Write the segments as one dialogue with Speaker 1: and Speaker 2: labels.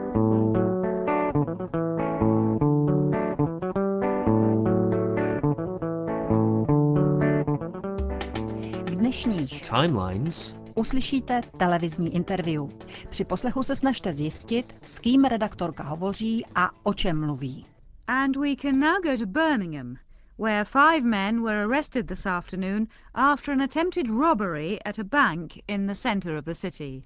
Speaker 1: V dnešních
Speaker 2: timelines
Speaker 1: uslyšíte televizní interview. Při poslechu se snažte zjistit, s kým redaktorka hovoří a o čem mluví.
Speaker 3: And we can now go to Birmingham, where 5 men were arrested this afternoon after an attempted robbery at a bank in the centre of the city.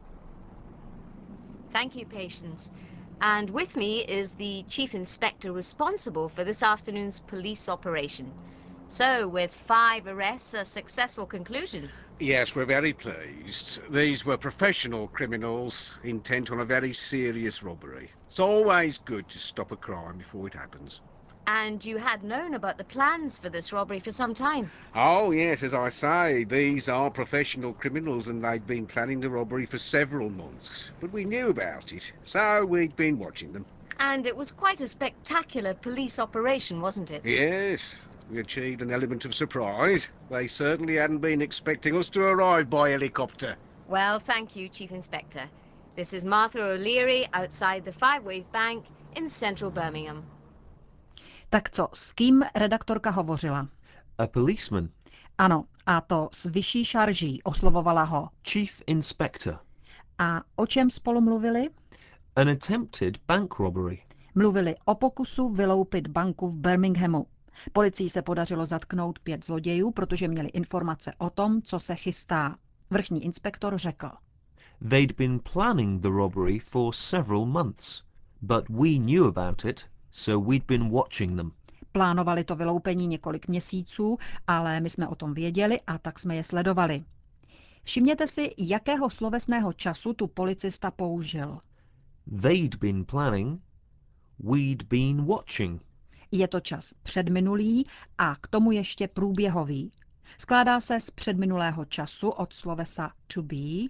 Speaker 4: Thank you, Patience. And with me is the Chief Inspector responsible for this afternoon's police operation. So, with 5 arrests, a successful conclusion.
Speaker 5: Yes, we're very pleased. These were professional criminals intent on a very serious robbery. It's always good to stop a crime before it happens.
Speaker 4: And you had known about the plans for this robbery for some time.
Speaker 5: Oh, yes, as I say, these are professional criminals and they'd been planning the robbery for several months. But we knew about it, so we'd been watching them.
Speaker 4: And it was quite a spectacular police operation, wasn't it?
Speaker 5: Yes, we achieved an element of surprise. They certainly hadn't been expecting us to arrive by helicopter.
Speaker 4: Well, thank you, Chief Inspector. This is Martha O'Leary outside the Five Ways Bank in central Birmingham.
Speaker 1: Tak co, s kým redaktorka hovořila?
Speaker 2: a policeman,
Speaker 1: Ano, a to s vyšší šarží, oslovovala ho.
Speaker 2: chief inspector,
Speaker 1: A o čem spolu mluvili?
Speaker 2: an attempted bank robbery.
Speaker 1: Mluvili o pokusu vyloupit banku v Birminghamu. Policii se podařilo zatknout 5 zlodějů, protože měli informace o tom, co se chystá. Vrchní inspektor řekl.
Speaker 2: They'd been planning the robbery for several months, but we knew about it, so we'd been watching them.
Speaker 1: Plánovali to vyloupení několik měsíců, ale my jsme o tom věděli a tak jsme je sledovali. Všimněte si, jakého slovesného času tu policista použil.
Speaker 2: They'd been planning, we'd been watching.
Speaker 1: Je to čas předminulý a k tomu ještě průběhový. Skládá se z předminulého času od slovesa to be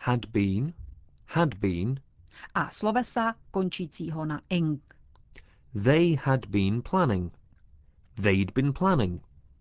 Speaker 2: Had been,
Speaker 1: a slovesa končícího na ing.
Speaker 2: they had been planning. They'd been planning.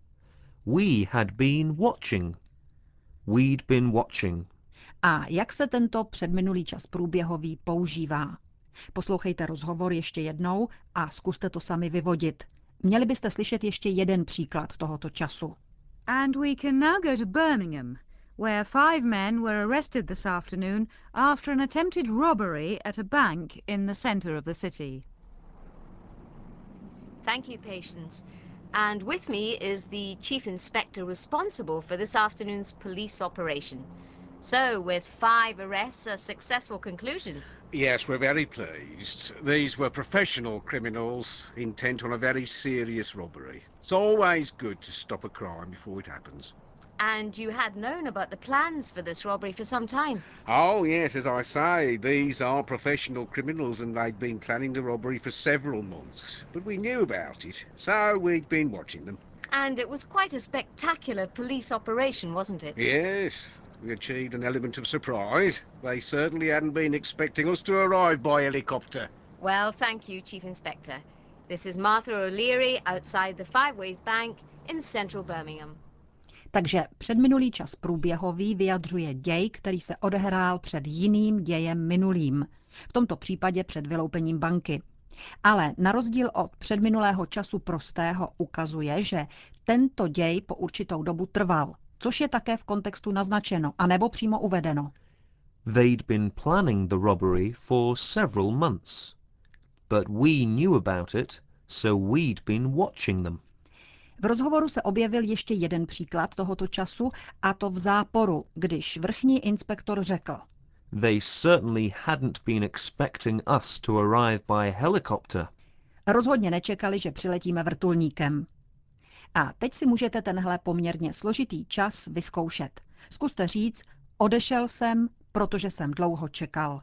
Speaker 2: We had been watching. We'd been watching.
Speaker 1: A jak se tento předminulý čas průběhový používá? Poslouchejte rozhovor ještě jednou a zkuste to sami vyvodit. Měli byste slyšet ještě jeden příklad tohoto času.
Speaker 3: And we can now go to Birmingham, where 5 men were arrested this afternoon after an attempted robbery at a bank in the centre of the city.
Speaker 4: Thank you, Patience. And with me is the Chief Inspector responsible for this afternoon's police operation. So, with 5 arrests, a successful conclusion.
Speaker 5: Yes, we're very pleased. These were professional criminals intent on a very serious robbery. It's always good to stop a crime before it happens.
Speaker 4: And you had known about the plans for this robbery for some time.
Speaker 5: Oh, yes, as I say, these are professional criminals and they'd been planning the robbery for several months. But we knew about it, so we'd been watching them.
Speaker 4: And it was quite a spectacular police operation, wasn't it?
Speaker 5: Yes, we achieved an element of surprise. They certainly hadn't been expecting us to arrive by helicopter.
Speaker 4: Well, thank you, Chief Inspector. This is Martha O'Leary outside the Five Ways Bank in central Birmingham.
Speaker 1: Takže předminulý čas průběhový vyjadřuje děj, který se odehrál před jiným dějem minulým. V tomto případě před vyloupením banky. Ale na rozdíl od předminulého času prostého ukazuje, že tento děj po určitou dobu trval, což je také v kontextu naznačeno, anebo přímo uvedeno.
Speaker 2: They'd been planning the robbery for several months, but we knew about it, so we'd been watching them.
Speaker 1: V rozhovoru se objevil ještě jeden příklad tohoto času, a to v záporu, když vrchní inspektor řekl.
Speaker 2: They certainly hadn't been expecting us to arrive by helicopter.
Speaker 1: Rozhodně nečekali, že přiletíme vrtulníkem. A teď si můžete tenhle poměrně složitý čas vyzkoušet. Zkuste říct, odešel jsem, protože jsem dlouho čekal.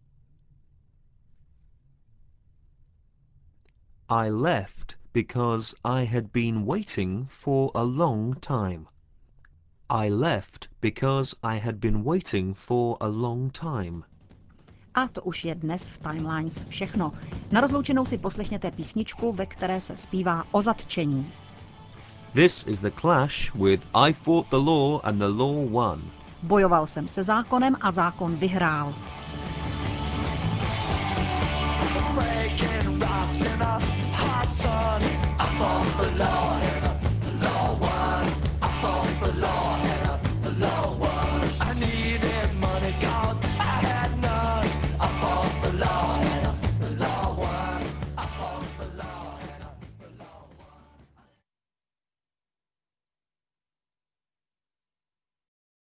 Speaker 2: I left because I had been waiting for a long time. I left because I had been waiting for a long time.
Speaker 1: A to už je dnes v Timelines všechno. Na rozloučenou si poslechněte písničku, ve které se zpívá o zatčení.
Speaker 2: This is The Clash with I Fought the Law and the Law Won.
Speaker 1: Bojoval jsem se zákonem a zákon vyhrál.
Speaker 6: the law in a